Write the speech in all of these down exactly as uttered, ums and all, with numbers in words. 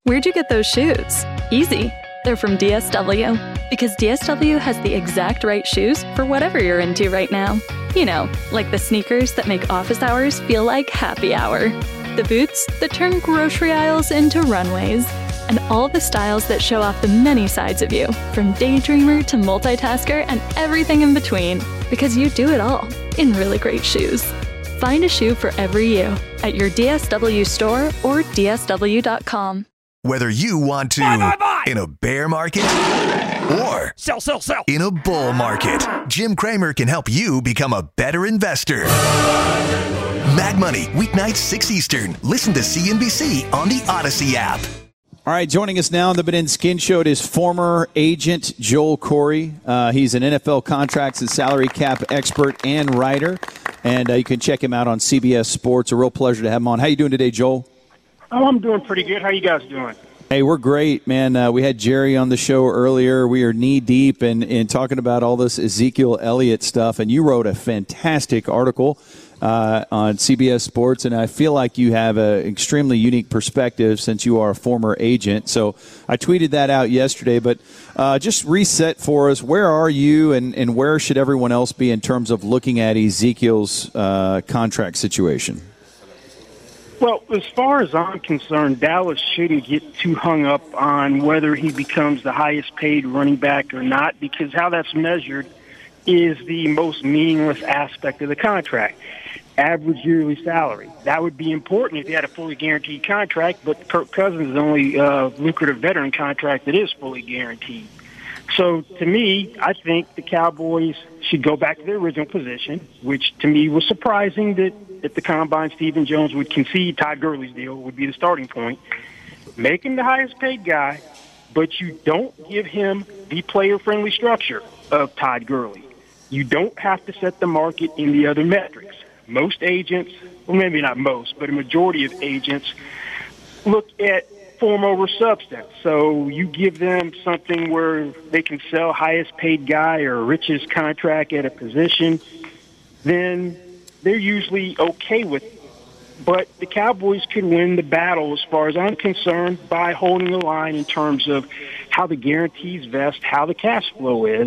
Where'd you get those shoes? Easy. They're from D S W. Because D S W has the exact right shoes for whatever you're into right now. You know, like the sneakers that make office hours feel like happy hour. The boots that turn grocery aisles into runways. And all the styles that show off the many sides of you, from daydreamer to multitasker and everything in between. Because you do it all in really great shoes. Find a shoe for every you at your D S W store or D S W dot com. Whether you want to buy, buy, buy. in a bear market or sell, sell, sell. in a bull market, Jim Cramer can help you become a better investor. Mad Money, weeknights six Eastern. Listen to C N B C on the Odyssey app. All right, joining us now on the Ben Skin Show, it is former agent Joel Corry. Uh, he's an N F L contracts and salary cap expert and writer, and uh, you can check him out on C B S Sports. A real pleasure to have him on. How you doing today, Joel? Oh, I'm doing pretty good. How you guys doing? Hey, we're great, man. Uh, we had Jerry on the show earlier. We are knee-deep in, in talking about all this Ezekiel Elliott stuff, and you wrote a fantastic article uh, on C B S Sports, and I feel like you have an extremely unique perspective since you are a former agent. So I tweeted that out yesterday, but uh, just reset for us. Where are you, and, and where should everyone else be in terms of looking at Ezekiel's uh, contract situation? Well, as far as I'm concerned, Dallas shouldn't get too hung up on whether he becomes the highest paid running back or not, because how that's measured is the most meaningless aspect of the contract. Average yearly salary. That would be important if you had a fully guaranteed contract, but Kirk Cousins is the only uh, lucrative veteran contract that is fully guaranteed. So to me, I think the Cowboys should go back to their original position, which to me was surprising that at the Combine, Stephen Jones would concede Todd Gurley's deal would be the starting point. Make him the highest paid guy, but you don't give him the player-friendly structure of Todd Gurley. You don't have to set the market in the other metrics. Most agents, well, maybe not most, but a majority of agents look at form over substance. So you give them something where they can sell highest paid guy or richest contract at a position, then they're usually okay with it. But the Cowboys could win the battle, as far as I'm concerned, by holding the line in terms of how the guarantees vest, how the cash flow is.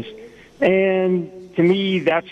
And to me, that's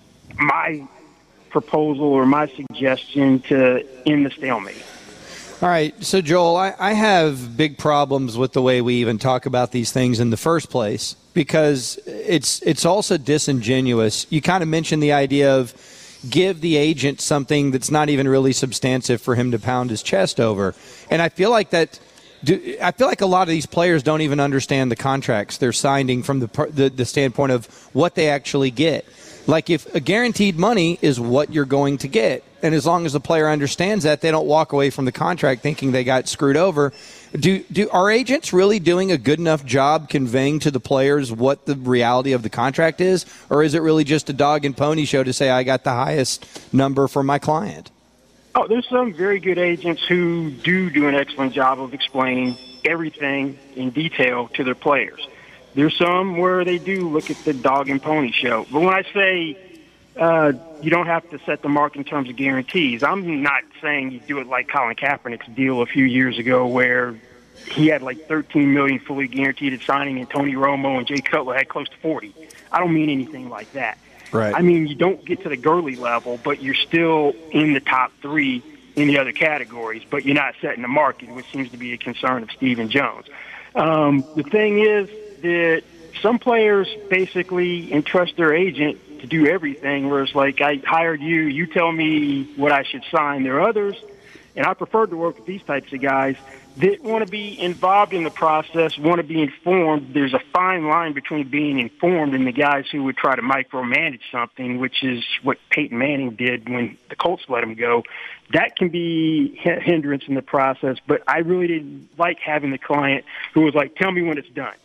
my proposal or my suggestion to end the stalemate. All right, so Joel, I, I have big problems with the way we even talk about these things in the first place, because it's it's also disingenuous. You kind of mentioned the idea of give the agent something that's not even really substantive for him to pound his chest over. And I feel like that do, I feel like a lot of these players don't even understand the contracts they're signing from the, the the standpoint of what they actually get. Like, if a guaranteed money is what you're going to get, and as long as the player understands that, they don't walk away from the contract thinking they got screwed over. Do do are agents really doing a good enough job conveying to the players what the reality of the contract is, or is it really just a dog and pony show to say I got the highest number for my client? Oh, there's some very good agents who do do an excellent job of explaining everything in detail to their players. There's some where they do look at the dog and pony show. But when I say uh, you don't have to set the mark in terms of guarantees, I'm not saying you do it like Colin Kaepernick's deal a few years ago where he had like thirteen million dollars fully guaranteed at signing and Tony Romo and Jay Cutler had close to forty. I don't mean anything like that. Right. I mean, you don't get to the Gurley level, but you're still in the top three in the other categories, but you're not setting the market, which seems to be a concern of Stephen Jones. Um, the thing is, that some players basically entrust their agent to do everything, where it's like, I hired you, you tell me what I should sign. There are others, and I prefer to work with these types of guys that want to be involved in the process, want to be informed. There's a fine line between being informed and the guys who would try to micromanage something, which is what Peyton Manning did when the Colts let him go. That can be a hindrance in the process, but I really didn't like having the client who was like, tell me when it's done.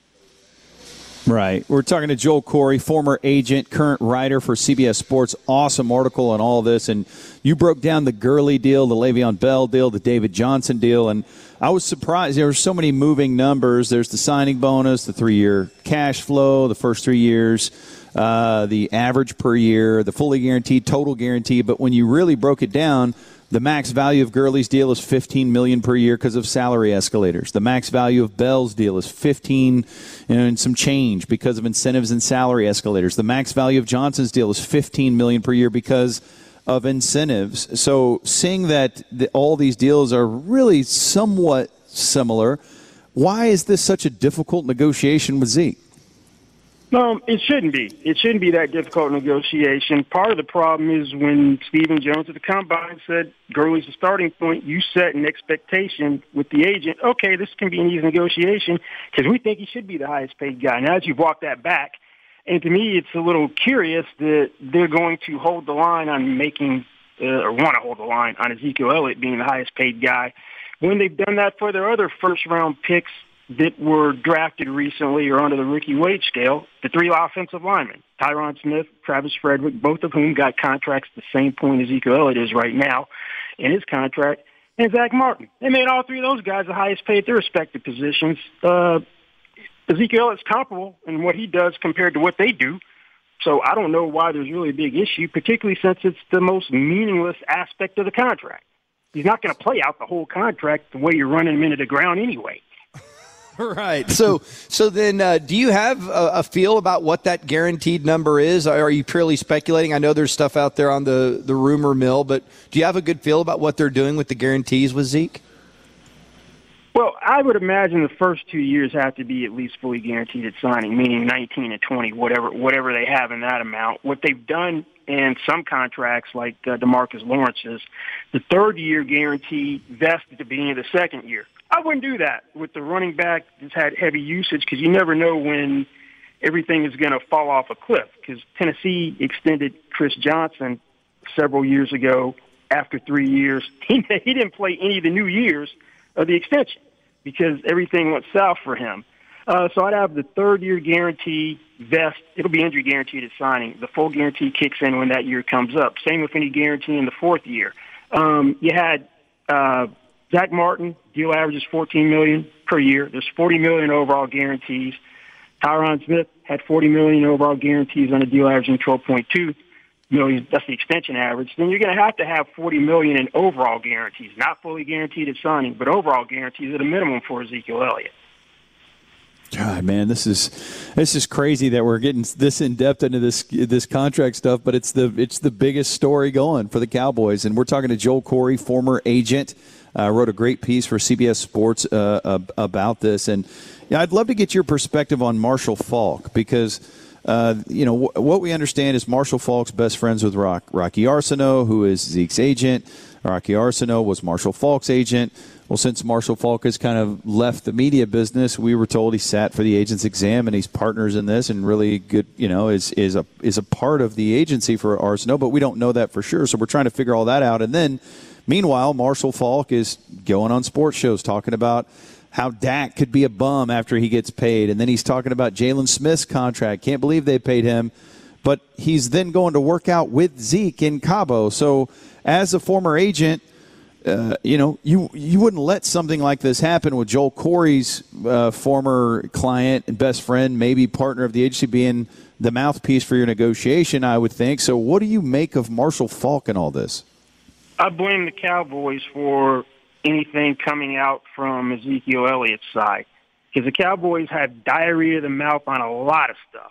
Right. We're talking to Joel Corry, former agent, current writer for C B S Sports. Awesome article on all of this. And you broke down the Gurley deal, the Le'Veon Bell deal, the David Johnson deal. And I was surprised. There were so many moving numbers. There's the signing bonus, the three-year cash flow, the first three years, uh, the average per year, the fully guaranteed, total guarantee. But when you really broke it down, The max value of Gurley's deal is fifteen million dollars per year because of salary escalators. The max value of Bell's deal is fifteen you know, and some change because of incentives and salary escalators. The max value of Johnson's deal is fifteen million dollars per year because of incentives. So seeing that the, all these deals are really somewhat similar, why is this such a difficult negotiation with Zeke? Um, it shouldn't be. It shouldn't be that difficult negotiation. Part of the problem is when Stephen Jones at the Combine said Gurley's the starting point, you set an expectation with the agent, okay, this can be an easy negotiation because we think he should be the highest paid guy. Now that you've walked that back, and to me it's a little curious that they're going to hold the line on making uh, or want to hold the line on Ezekiel Elliott being the highest paid guy when they've done that for their other first-round picks that were drafted recently or under the rookie wage scale, the three offensive linemen, Tyron Smith, Travis Frederick, both of whom got contracts at the same point Ezekiel Elliott is right now in his contract, and Zach Martin. They made all three of those guys the highest paid at their respective positions. Uh, Ezekiel Elliott's comparable in what he does compared to what they do, so I don't know why there's really a big issue, particularly since it's the most meaningless aspect of the contract. He's not going to play out the whole contract the way you're running him into the ground anyway. Right. So, so then, uh, do you have a, a feel about what that guaranteed number is? Or are you purely speculating? I know there's stuff out there on the, the rumor mill, but do you have a good feel about what they're doing with the guarantees with Zeke? Well, I would imagine the first two years have to be at least fully guaranteed at signing, meaning nineteen and twenty, whatever whatever they have in that amount. What they've done in some contracts, like uh, DeMarcus Lawrence's, the third year guarantee vests at the beginning of the second year. I wouldn't do that with the running back that's had heavy usage because you never know when everything is going to fall off a cliff, because Tennessee extended Chris Johnson several years ago after three years. He, he didn't play any of the new years of the extension because everything went south for him. Uh, so I'd have the third-year guarantee vest. It'll be injury guaranteed at signing. The full guarantee kicks in when that year comes up. Same with any guarantee in the fourth year. Um, you had uh, Zach Martin, deal average is fourteen million dollars per year. There's forty million dollars overall guarantees. Tyron Smith had forty million dollars overall guarantees on a deal averaging twelve point two million dollars. That's the extension average. Then you're going to have to have forty million dollars in overall guarantees, not fully guaranteed at signing, but overall guarantees at a minimum for Ezekiel Elliott. God, man, this is this is crazy that we're getting this in depth into this this contract stuff, but it's the it's the biggest story going for the Cowboys. And we're talking to Joel Corry, former agent, uh, wrote a great piece for C B S Sports uh, uh, about this. And yeah, I'd love to get your perspective on Marshall Faulk because uh, you know w- what we understand is Marshall Faulk's best friends with Rock, Rocky Arsenault, who is Zeke's agent. Rocky Arsenault was Marshall Faulk's agent. Well, since Marshall Faulk has kind of left the media business, we were told he sat for the agent's exam and he's partners in this and really good, you know, is is a is a part of the agency for Arsenault, but we don't know that for sure. So we're trying to figure all that out. And then, meanwhile, Marshall Faulk is going on sports shows talking about how Dak could be a bum after he gets paid. And then he's talking about Jalen Smith's contract. Can't believe they paid him. But he's then going to work out with Zeke in Cabo. So as a former agent, Uh, you know, you you wouldn't let something like this happen with Joel Corry's uh, former client and best friend, maybe partner of the agency, being the mouthpiece for your negotiation, I would think. So what do you make of Marshall Faulk and all this? I blame the Cowboys for anything coming out from Ezekiel Elliott's side because the Cowboys have diarrhea of the mouth on a lot of stuff.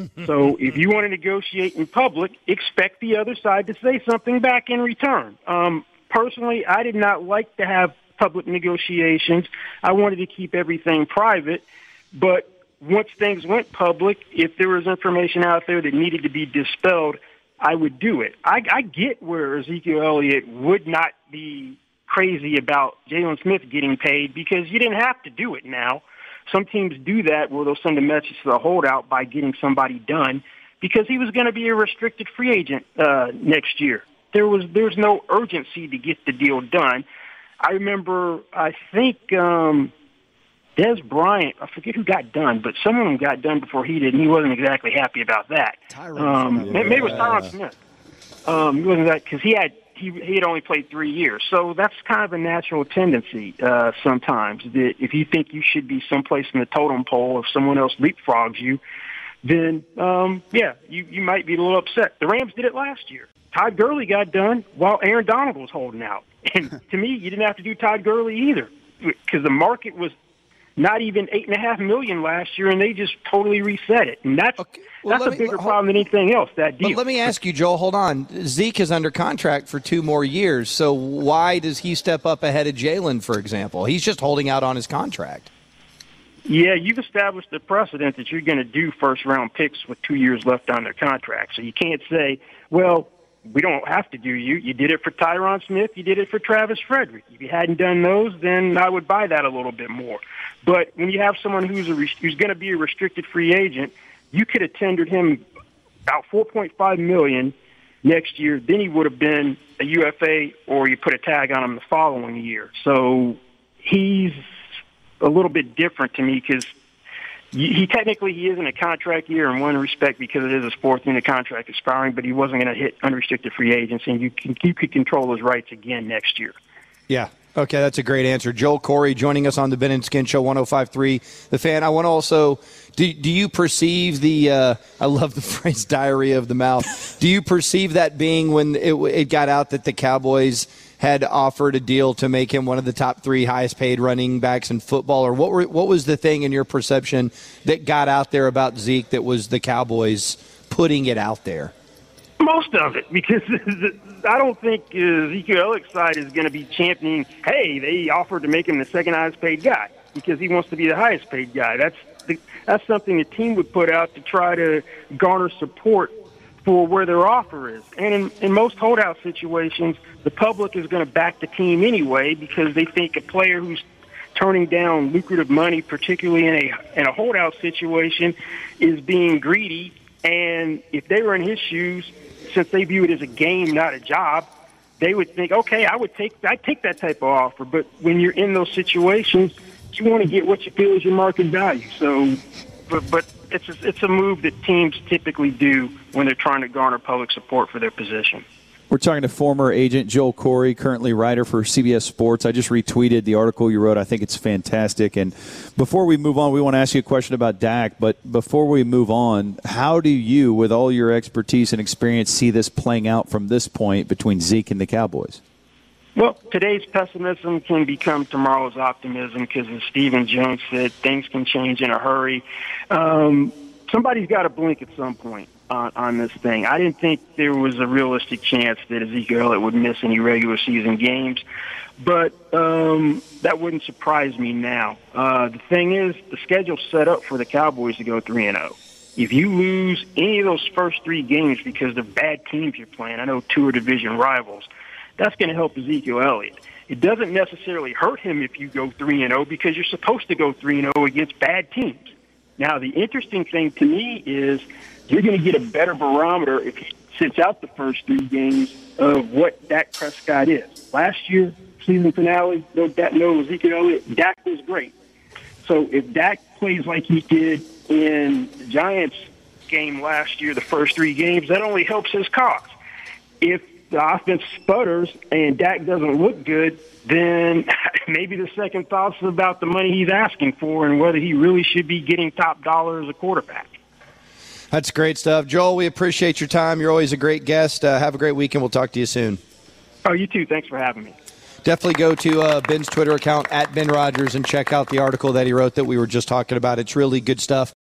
So if you want to negotiate in public, expect the other side to say something back in return. Um Personally, I did not like to have public negotiations. I wanted to keep everything private. But once things went public, if there was information out there that needed to be dispelled, I would do it. I, I get where Ezekiel Elliott would not be crazy about Jalen Smith getting paid because you didn't have to do it now. Some teams do that where they'll send a message to the holdout by getting somebody done because he was going to be a restricted free agent uh, next year. There was there's no urgency to get the deal done. I remember, I think um, Des Bryant, I forget who got done, but some of them got done before he did, and he wasn't exactly happy about that. Um, yeah. Maybe it was Tyron Smith. Um, he wasn't that because he had he he had only played three years, so that's kind of a natural tendency uh, sometimes. That if you think you should be someplace in the totem pole, if someone else leapfrogs you, then um, yeah, you you might be a little upset. The Rams did it last year. Todd Gurley got done while Aaron Donald was holding out. And to me, you didn't have to do Todd Gurley either, because the market was not even eight and a half million last year, and they just totally reset it. And that's okay. well, that's a me, bigger hold, problem than anything else. That deal. But let me ask you, Joel. Hold on. Zeke is under contract for two more years. So why does he step up ahead of Jalen, for example? He's just holding out on his contract. Yeah, you've established the precedent that you're going to do first-round picks with two years left on their contract. So you can't say, well, we don't have to do you. You did it for Tyron Smith. You did it for Travis Frederick. If you hadn't done those, then I would buy that a little bit more. But when you have someone who's a who's going to be a restricted free agent, you could have tendered him about four point five million dollars next year. Then he would have been a U F A, or you put a tag on him the following year. So he's a little bit different to me, because he technically he is in a contract year in one respect, because it is his fourth year of contract expiring, but he wasn't going to hit unrestricted free agency, and you can, you could control his rights again next year. Yeah. Okay, that's a great answer. Joel Corry joining us on the Ben and Skin Show, one oh five point three The Fan. I want to also, do, do you perceive the, uh, I love the phrase diarrhea of the mouth. Do you perceive that being when it, it got out that the Cowboys had offered a deal to make him one of the top three highest paid running backs in football? Or what were, what was the thing in your perception that got out there about Zeke that was the Cowboys putting it out there? Most of it, because I don't think uh, Ezekiel Elliott's side is going to be championing, hey, they offered to make him the second highest paid guy, because he wants to be the highest paid guy. That's the, that's something the team would put out to try to garner support for where their offer is. And in, in most holdout situations, the public is going to back the team anyway, because they think a player who's turning down lucrative money, particularly in a in a holdout situation, is being greedy. And if they were in his shoes, since they view it as a game, not a job, they would think, okay, I would take I'd take that type of offer. But when you're in those situations, you want to get what you feel is your market value. So, but, but it's a, it's a move that teams typically do when they're trying to garner public support for their position. We're talking to former agent Joel Corry, currently writer for C B S Sports. I just retweeted the article you wrote. I think it's fantastic. And before we move on, we want to ask you a question about Dak. But before we move on, how do you, with all your expertise and experience, see this playing out from this point between Zeke and the Cowboys? Well, today's pessimism can become tomorrow's optimism, because, as Stephen Jones said, things can change in a hurry. Um, somebody's got to blink at some point on, on this thing. I didn't think there was a realistic chance that Ezekiel Elliott would miss any regular season games, but um, that wouldn't surprise me now. Uh, the thing is, the schedule's set up for the Cowboys to go three and oh. If you lose any of those first three games because they're bad teams you're playing, I know two are division rivals, that's going to help Ezekiel Elliott. It doesn't necessarily hurt him if you go three and oh, because you're supposed to go three and oh against bad teams. Now, the interesting thing to me is you're going to get a better barometer if he sits out the first three games of what Dak Prescott is. Last year, season finale, no, Dak, no Ezekiel Elliott, Dak was great. So if Dak plays like he did in the Giants game last year, the first three games, that only helps his cause. If the offense sputters and Dak doesn't look good, then maybe the second thoughts about the money he's asking for and whether he really should be getting top dollar as a quarterback. That's great stuff. Joel, we appreciate your time. You're always a great guest. Uh, have a great weekend. We'll talk to you soon. Oh, you too. Thanks for having me. Definitely go to uh, Ben's Twitter account, at Ben Rogers, and check out the article that he wrote that we were just talking about. It's really good stuff.